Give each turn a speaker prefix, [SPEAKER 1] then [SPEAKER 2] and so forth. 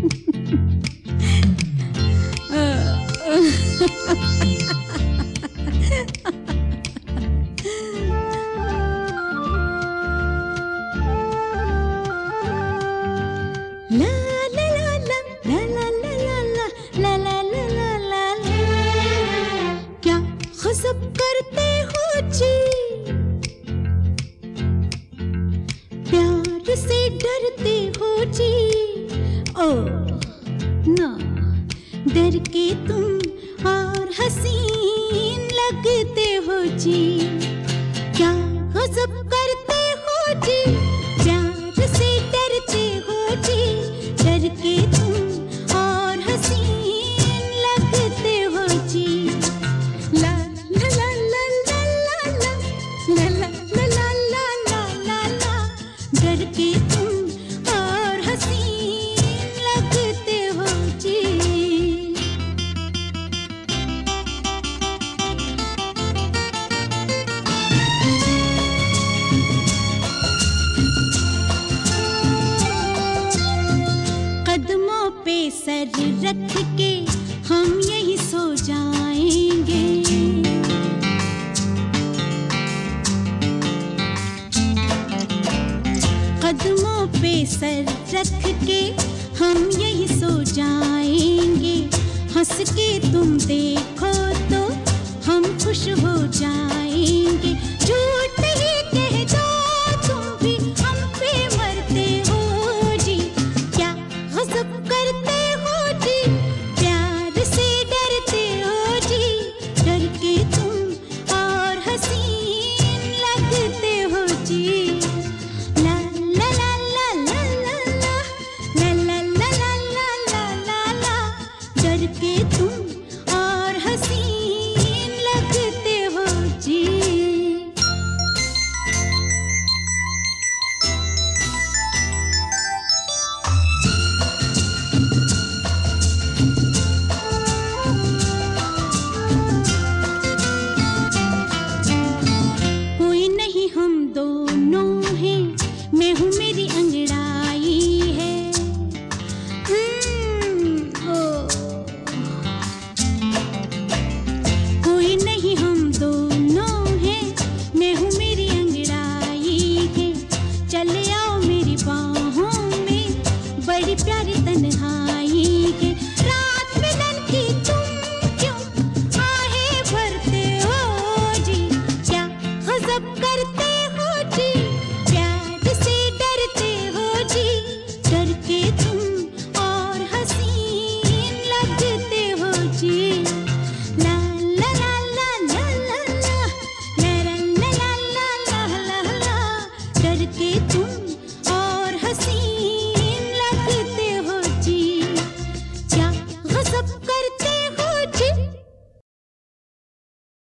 [SPEAKER 1] डर के तुम और हसीन लगते हो जी, क्या गज़ब करते हो जी, प्यार से डरते हो जी, डर के तुम और हसीन लगते हो जी। ला ला ला ला ला ला ला ला ला ला ला ला ला ला, डर के तुम और हसीन लगते हो जी। कदमों पे सर रख के हम यही सो जाएंगे, कदमों पे सर रख के हम यही सो जाएंगे, हंस के तुम देखो तो हम खुश हो जाएंगे, झूठ ही कह दो तुम भी हम पे मरते हो जी, क्या गज़ब करते हो जी, प्यार से डरते हो जी, डर के तुम और हसीन लगते हो जी। ला ला ला ला ला ला ला ला ला ला ला ला ला ला, डर के तुम और हसीन लगते हो जी। कोई नहीं हम दोनों